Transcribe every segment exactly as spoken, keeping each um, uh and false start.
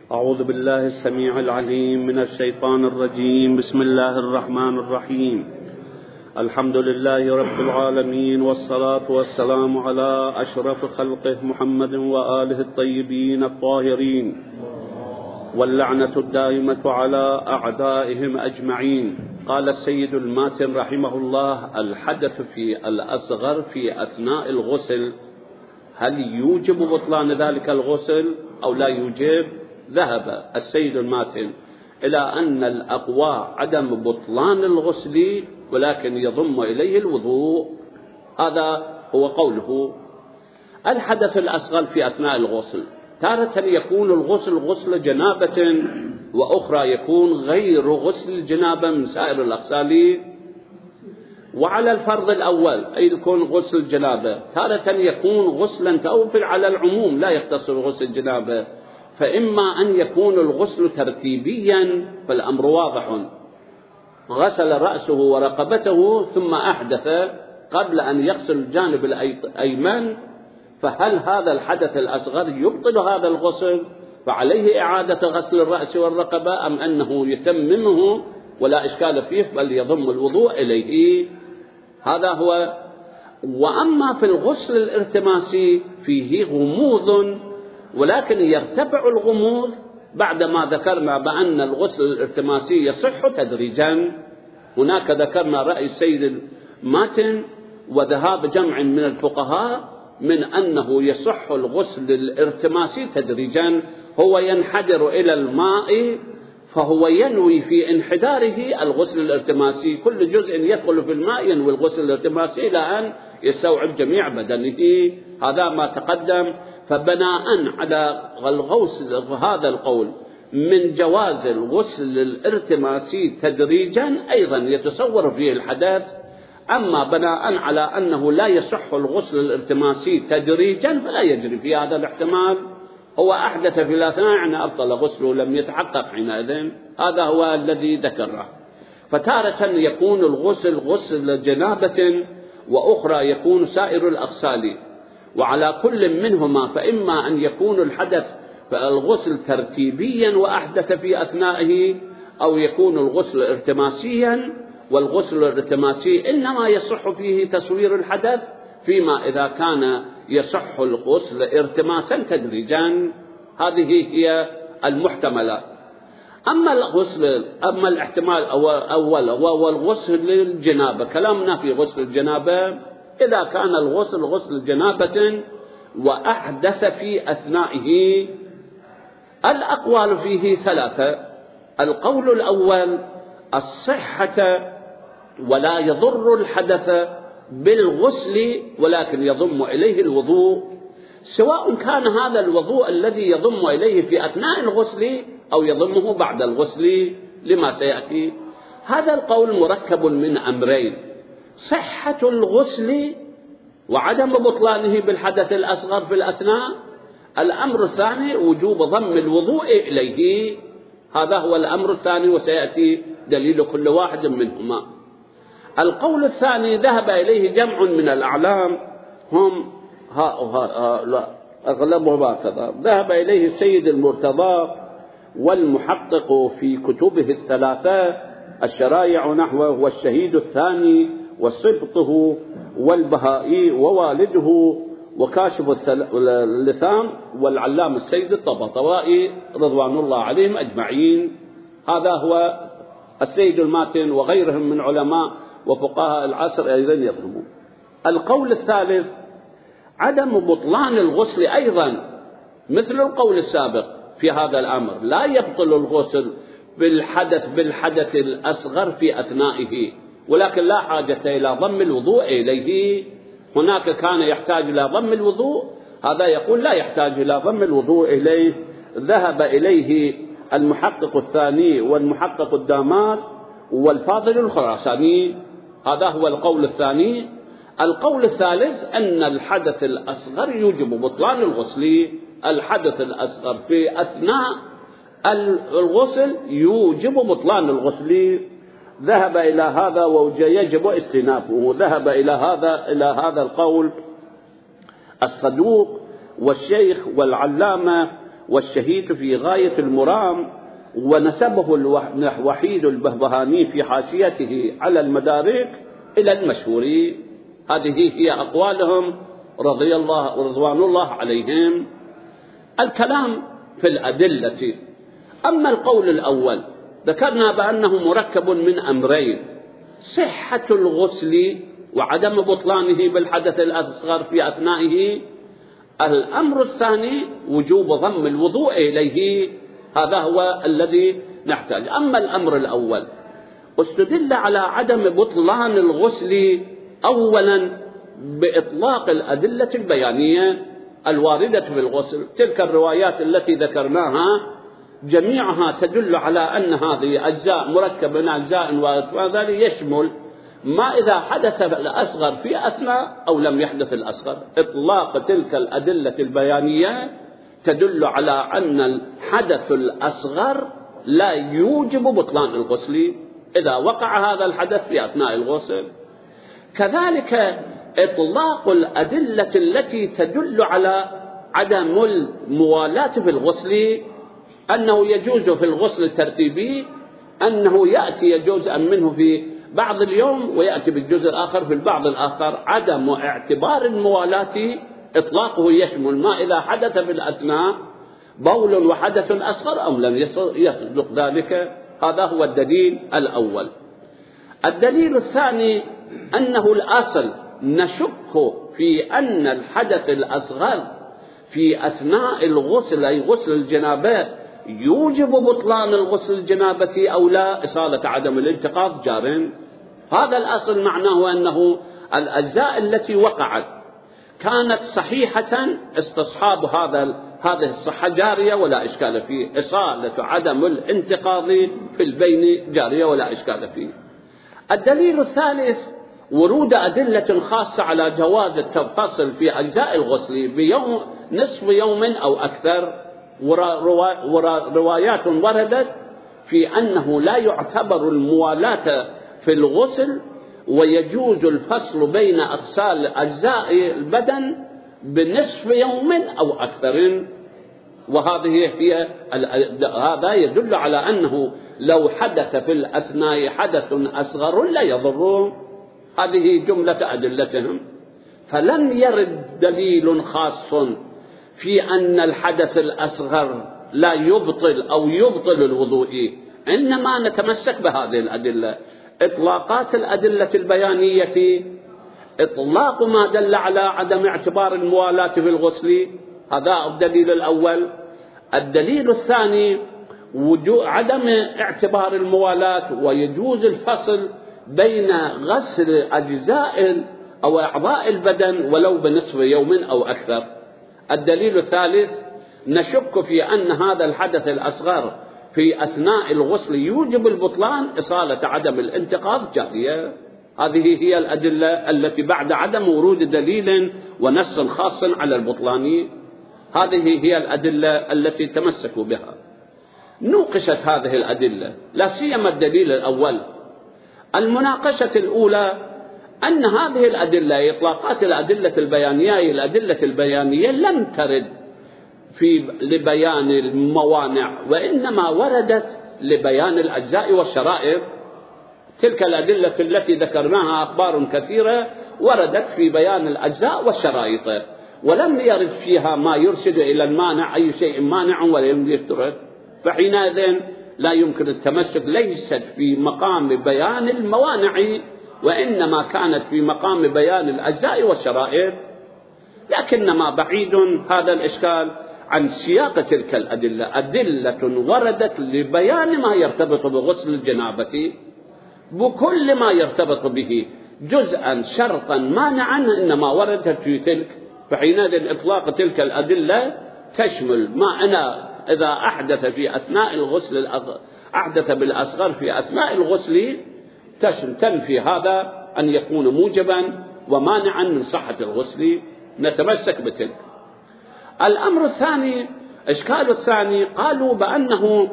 أعوذ بالله السميع العليم من الشيطان الرجيم. بسم الله الرحمن الرحيم. الحمد لله رب العالمين، والصلاة والسلام على أشرف خلقه محمد وآله الطيبين الطاهرين، واللعنة الدائمة على أعدائهم أجمعين. قال السيد الماتن رحمه الله: الحدث في الأصغر في أثناء الغسل هل يوجب بطلان ذلك الغسل أو لا يوجب؟ ذهب السيد الماتن إلى أن الأقوى عدم بطلان الغسل، ولكن يضم إليه الوضوء. هذا هو قوله. الحدث الأصغر في أثناء الغسل تارة يكون الغسل غسل جنابة، وأخرى يكون غير غسل الجنابة من سائر الأغسال. وعلى الفرض الأول أي يكون غسل الجنابة، تارة يكون غسلا تأوفل على العموم لا يختص غسل الجنابة، فإما أن يكون الغسل ترتيبيا فالأمر واضح، غسل رأسه ورقبته ثم أحدث قبل أن يغسل الجانب الأيمن، فهل هذا الحدث الأصغر يبطل هذا الغسل فعليه إعادة غسل الرأس والرقبة، أم أنه يتممه ولا إشكال فيه بل يضم الوضوء إليه؟ هذا هو. وأما في الغسل الارتماسي فيه غموض، ولكن يرتفع الغموض بعدما ذكرنا بأن الغسل الارتماسي يصح تدريجا. هناك ذكرنا رأي السيد الماتن وذهاب جمع من الفقهاء من أنه يصح الغسل الارتماسي تدريجا. هو ينحدر إلى الماء فهو ينوي في انحداره الغسل الارتماسي، كل جزء يدخل في الماء ينوي الغسل الارتماسي إلى أن يستوعب جميع بدنه. هذا ما تقدم. فبناء على الغسل هذا القول من جواز الغسل الارتماسي تدريجا أيضا يتصور فيه الحدث. أما بناء على أنه لا يصح الغسل الارتماسي تدريجا فلا يجري في هذا الاحتمال. هو أحدث في الأثناء يعني أبطل غسله لم يتحقق حينئذ. هذا هو الذي ذكره. فتارة يكون الغسل غسل جنابة، وأخرى يكون سائر الأغسال، وعلى كل منهما فإما أن يكون الحدث فالغسل ترتيبيا وأحدث في أثنائه، أو يكون الغسل ارتماسيا، والغسل الارتماسي إنما يصح فيه تصوير الحدث فيما إذا كان يصح الغسل ارتماسا تدريجا. هذه هي المحتملات. أما الغسل أما الاحتمال الأول هو الغسل للجنابة. كلامنا في غسل الجنابة إذا كان الغسل غسل جنابة وأحدث في أثنائه. الأقوال فيه ثلاثة. القول الأول الصحة ولا يضر الحدث بالغسل، ولكن يضم إليه الوضوء، سواء كان هذا الوضوء الذي يضم إليه في أثناء الغسل أو يضمه بعد الغسل لما سيأتي. هذا القول مركب من أمرين: صحة الغسل وعدم بطلانه بالحدث الأصغر في الأثناء. الأمر الثاني وجوب ضم الوضوء إليه. هذا هو الأمر الثاني، وسيأتي دليل كل واحد منهما. القول الثاني ذهب إليه جمع من الأعلام، هم ها ها لا أغلبهم هكذا. ذهب إليه السيد المرتضى والمحقق في كتبه الثلاثة الشرائع نحوه، والشهيد الثاني، وصبطه، والبهائي، ووالده، وكاشف اللثام، والعلام السيد الطبطبائي رضوان الله عليهم أجمعين. هذا هو السيد الماتن وغيرهم من علماء وفقهاء العصر أيضا يفهمون. القول الثالث عدم بطلان الغسل أيضا مثل القول السابق في هذا الأمر، لا يبطل الغسل بالحدث بالحدث الأصغر في أثنائه، ولكن لا حاجة إلى ضم الوضوء إليه. هناك كان يحتاج إلى ضم الوضوء، هذا يقول لا يحتاج إلى ضم الوضوء إليه. ذهب إليه المحقق الثاني والمحقق الدامار والفاضل الخراساني. هذا هو القول الثاني. القول الثالث أن الحدث الأصغر يوجب بطلان الغسل. الحدث الأصغر في أثناء الغسل يوجب بطلان الغسل. ذهب إلى هذا ويجب استئنافه. ذهب إلى هذا إلى هذا القول الصدوق والشيخ والعلامة والشهيد في غاية المرام، ونسبه الوحيد البهبهاني في حاشيته على المدارك إلى المشهور. هذه هي أقوالهم رضي الله ورضوان الله عليهم. الكلام في الأدلة. أما القول الأول ذكرنا بأنه مركب من أمرين: صحة الغسل وعدم بطلانه بالحدث الأصغر في أثنائه. الأمر الثاني وجوب ضم الوضوء إليه، هذا هو الذي نحتاج. أما الأمر الأول استدل على عدم بطلان الغسل أولا بإطلاق الأدلة البيانية الواردة في الغسل. تلك الروايات التي ذكرناها جميعها تدل على أن هذه أجزاء مركبة من أجزاء، وذلك يشمل ما إذا حدث الأصغر في أثناء أو لم يحدث الأصغر. إطلاق تلك الأدلة البيانية تدل على أن الحدث الأصغر لا يوجب بطلان الغسل إذا وقع هذا الحدث في أثناء الغسل. كذلك إطلاق الأدلة التي تدل على عدم الموالاة في الغسل، أنه يجوز في الغسل الترتيبي أنه يأتي جزءا منه في بعض اليوم ويأتي بالجزء الآخر في البعض الآخر. عدم اعتبار الموالاة إطلاقه يشمل ما إذا حدث في الأثناء بول وحدث أصغر أو لم يصدق ذلك. هذا هو الدليل الأول. الدليل الثاني أنه الأصل نشك في أن الحدث الأصغر في أثناء الغسل أي غسل الجنابة يوجب بطلان الغسل الجنابة أو لا، إصالة عدم الانتقاض جار. هذا الأصل معناه أنه الأجزاء التي وقعت كانت صحيحة، استصحاب هذا هذه الصحة جارية ولا إشكال فيه، إصالة عدم الانتقاض في البين جارية ولا إشكال فيه. الدليل الثالث ورود أدلة خاصة على جواز التفصل في أجزاء الغسل بيوم نصف يوم أو أكثر. روايات وردت في أنه لا يعتبر الموالاة في الغسل ويجوز الفصل بين أغسال أجزاء البدن بنصف يوم أو أكثر. وهذه هي هذا يدل على أنه لو حدث في الأثناء حدث أصغر لا يضر. هذه جملة أدلتهم. فلم يرد دليل خاص في أن الحدث الأصغر لا يبطل أو يبطل الوضوء، إنما نتمسك بهذه الأدلة. إطلاقات الأدلة البيانية، إطلاق ما دل على عدم اعتبار الموالاة في الغسل، هذا الدليل الأول. الدليل الثاني وجود عدم اعتبار الموالاة ويجوز الفصل بين غسل أجزاء أو أعضاء البدن ولو بنصف يوم أو أكثر. الدليل الثالث نشك في أن هذا الحدث الأصغر في أثناء الغسل يوجب البطلان، إصالة عدم الانتقاض جارية. هذه هي الأدلة التي بعد عدم ورود دليل ونص خاص على البطلان. هذه هي الأدلة التي تمسكوا بها. نوقشت هذه الأدلة لا سيما الدليل الأول. المناقشة الأولى أن هذه الأدلة إطلاقات الأدلة البيانية الأدلة البيانية لم ترد في لبيان الموانع، وإنما وردت لبيان الأجزاء والشرائط. تلك الأدلة التي ذكرناها أخبار كثيرة وردت في بيان الأجزاء والشرائط، ولم يرد فيها ما يرشد إلى المانع، أي شيء مانع ولم يترد. فحينئذ لا يمكن التمسك، ليست في مقام بيان الموانع وإنما كانت في مقام بيان الأجزاء والشرائط. لكنما بعيد هذا الإشكال عن سياق تلك الأدلة. أدلة وردت لبيان ما يرتبط بغسل الجنابة بكل ما يرتبط به جزءا شرطا مانعا، إنما وردت في تلك. فحينئذ إطلاق تلك الأدلة تشمل ما أنا إذا أحدث في أثناء الغسل أحدث بالأصغر في أثناء الغسل تنفي هذا أن يكون موجبا ومانعا من صحة الغسل. نتمسك بتلك. الأمر الثاني إشكال الثاني قالوا بأنه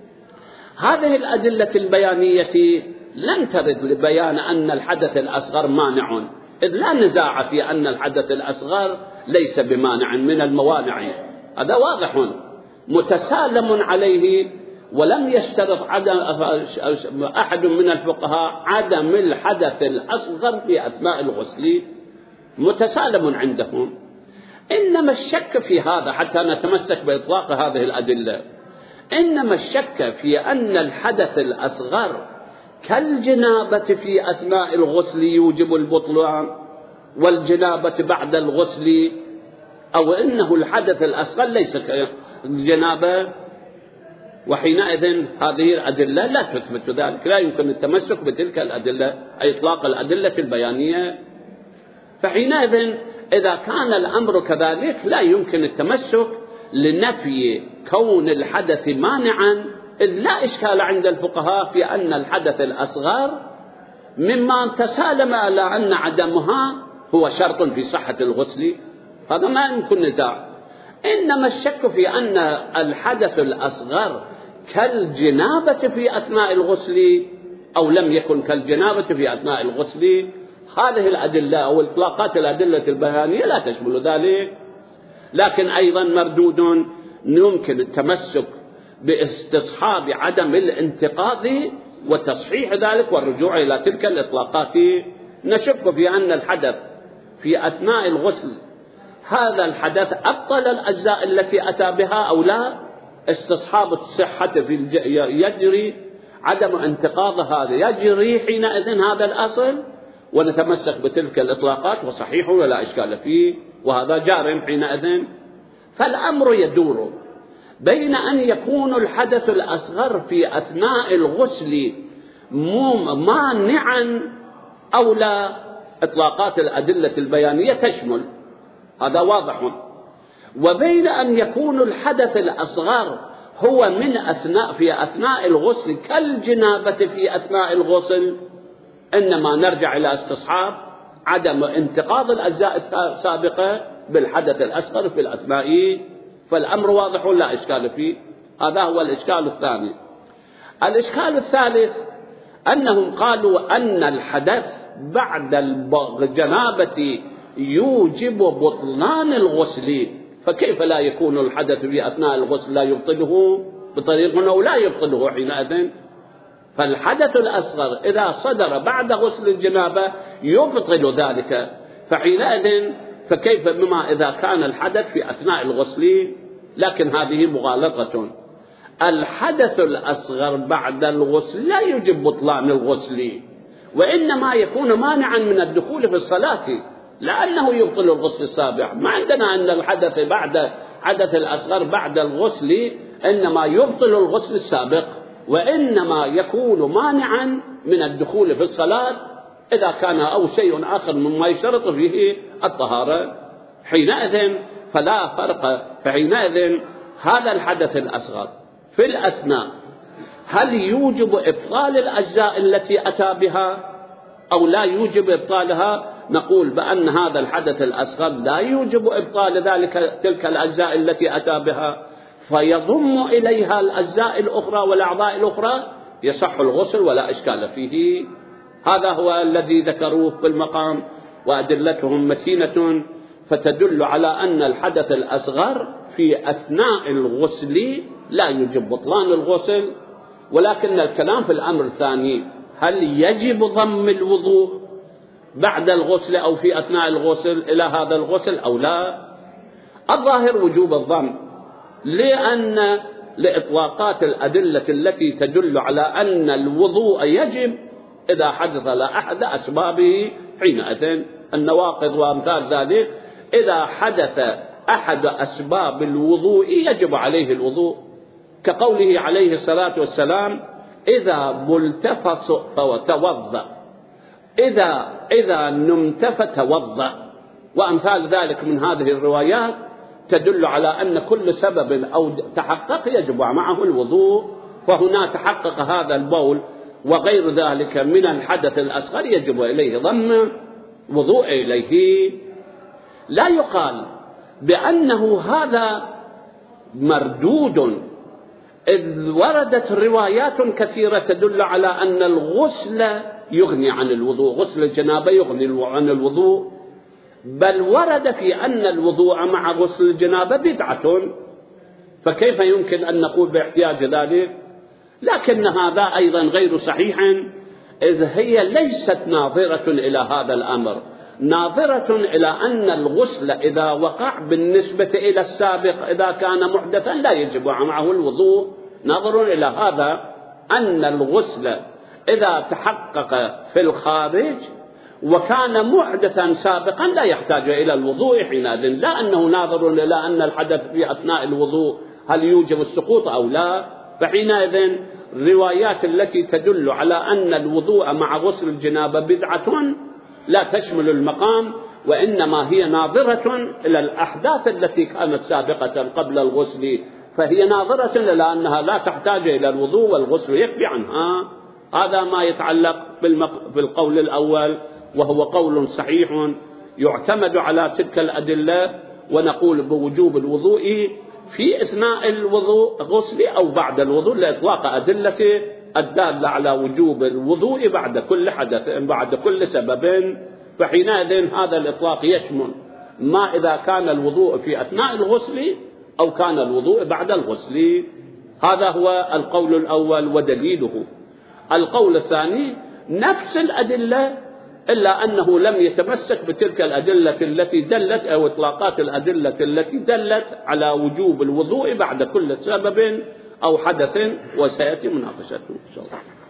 هذه الأدلة البيانية لم ترد لبيان أن الحدث الأصغر مانع، إذ لا نزاع في أن الحدث الأصغر ليس بمانع من الموانع، هذا واضح. متسالم عليه، ولم يشترط عدم أحد من الفقهاء عدم الحدث الأصغر في أثناء الغسل، متسالم عندهم. إنما الشك في هذا حتى نتمسك بإطلاق هذه الأدلة، إنما الشك في أن الحدث الأصغر كالجنابة في أثناء الغسل يوجب البطلان والجنابة بعد الغسل، أو إنه الحدث الأصغر ليس كالجنابة، وحينئذ هذه الأدلة لا تثبت ذلك، لا يمكن التمسك بتلك الأدلة أي إطلاق الأدلة البيانية. فحينئذ إذا كان الأمر كذلك لا يمكن التمسك لنفي كون الحدث مانعا، إذ لا إشكال عند الفقهاء في أن الحدث الأصغر مما تسالم على أن عدمها هو شرط في صحة الغسل، هذا ما يمكن نزاع. إنما الشك في أن الحدث الأصغر كالجنابة في أثناء الغسل أو لم يكن كالجنابة في أثناء الغسل، هذه الأدلة أو إطلاقات الأدلة البيانية لا تشمل ذلك. لكن أيضا مردود يمكن التمسك باستصحاب عدم الانتقاض وتصحيح ذلك والرجوع إلى تلك الإطلاقات. نشك في أن الحدث في أثناء الغسل هذا الحدث أبطل الأجزاء التي أتى بها أو لا، استصحاب الصحة في يجري، عدم انتقاض هذا يجري، حينئذ هذا الأصل ونتمسك بتلك الإطلاقات وصحيح ولا إشكال فيه، وهذا جار حينئذ. فالأمر يدور بين أن يكون الحدث الأصغر في أثناء الغسل مانعا أو لا، إطلاقات الأدلة البيانية تشمل، هذا واضح، وبين أن يكون الحدث الأصغر هو من أثناء في أثناء الغسل كالجنابة في أثناء الغسل، إنما نرجع إلى استصحاب عدم انتقاض الأجزاء السابقة بالحدث الأصغر في الأثناء، فالأمر واضح لا إشكال فيه. هذا هو الإشكال الثاني. الإشكال الثالث أنهم قالوا أن الحدث بعد الجنابة يوجب بطلان الغسل، فكيف لا يكون الحدث في أثناء الغسل لا يبطله بطريقة أو لا يبطله حينئذ؟ فالحدث الأصغر إذا صدر بعد غسل الجنابة يبطل ذلك، فحينئذ فكيف بما إذا كان الحدث في أثناء الغسل؟ لكن هذه مغالطة. الحدث الأصغر بعد الغسل لا يجب بطلان الغسل، وإنما يكون مانعا من الدخول في الصلاة، لأنه يبطل الغسل السابق. ما عندنا أن الحدث بعد حدث الأصغر بعد الغسل إنما يبطل الغسل السابق، وإنما يكون مانعا من الدخول في الصلاة إذا كان أو شيء آخر مما يشترط فيه الطهارة، حينئذ فلا فرق. فحينئذ هذا الحدث الأصغر في الأثناء هل يوجب إبطال الأجزاء التي أتى بها أو لا يوجب إبطالها؟ نقول بأن هذا الحدث الأصغر لا يوجب إبطال ذلك تلك الأجزاء التي أتى بها، فيضم إليها الأجزاء الأخرى والأعضاء الأخرى، يصح الغسل ولا إشكال فيه. هذا هو الذي ذكروه في المقام، وأدلتهم متينة، فتدل على أن الحدث الأصغر في أثناء الغسل لا يجب بطلان الغسل. ولكن الكلام في الأمر الثاني، هل يجب ضم الوضوء بعد الغسل أو في أثناء الغسل إلى هذا الغسل أو لا؟ الظاهر وجوب الضم، لأن لإطلاقات الأدلة التي تدل على أن الوضوء يجب إذا حدث لأحد أسبابه، حينئذ النواقض وأمثال ذلك، إذا حدث أحد أسباب الوضوء يجب عليه الوضوء، كقوله عليه الصلاة والسلام: إذا ملتفت فتوضأ، إذا إذا نمت فتوضأ، وأمثال ذلك من هذه الروايات تدل على أن كل سبب أو تحقق يجب معه الوضوء، فهنا تحقق هذا البول وغير ذلك من الحدث الأصغر يجب إليه ضم وضوء إليه. لا يقال بأنه هذا مردود، إذ وردت روايات كثيرة تدل على أن الغسل يغني عن الوضوء، غسل الجنابة يغني عن الوضوء، بل ورد في أن الوضوء مع غسل الجنابة بدعة، فكيف يمكن أن نقول باحتياج ذلك؟ لكن هذا أيضا غير صحيح، إذ هي ليست ناظرة إلى هذا الأمر، ناظرة إلى أن الغسل إذا وقع بالنسبة إلى السابق إذا كان محدثا لا يجب معه الوضوء، ناظر إلى هذا أن الغسل إذا تحقق في الخارج وكان محدثا سابقا لا يحتاج إلى الوضوء حينئذ، لا أنه ناظر إلى أن الحدث في أثناء الوضوء هل يوجب السقوط أو لا. فحينئذ الروايات التي تدل على أن الوضوء مع غسل الجنابة بدعة لا تشمل المقام، وإنما هي ناظرة إلى الأحداث التي كانت سابقة قبل الغسل، فهي ناظرة إلى أنها لا تحتاج إلى الوضوء والغسل يكفي عنها. هذا ما يتعلق بالقول الأول، وهو قول صحيح يعتمد على تلك الأدلة، ونقول بوجوب الوضوء في أثناء الوضوء غسل أو بعد الوضوء لإطلاق أدلة الدالة على وجوب الوضوء بعد كل حدث بعد كل سبب. فحينئذ هذا الإطلاق يشمل ما إذا كان الوضوء في أثناء الغسل أو كان الوضوء بعد الغسل. هذا هو القول الأول ودليله. القول الثاني نفس الأدلة، إلا أنه لم يتمسك بتلك الأدلة التي دلت أو إطلاقات الأدلة التي دلت على وجوب الوضوء بعد كل سبب أو حدث، وسيأتي مناقشته إن شاء الله.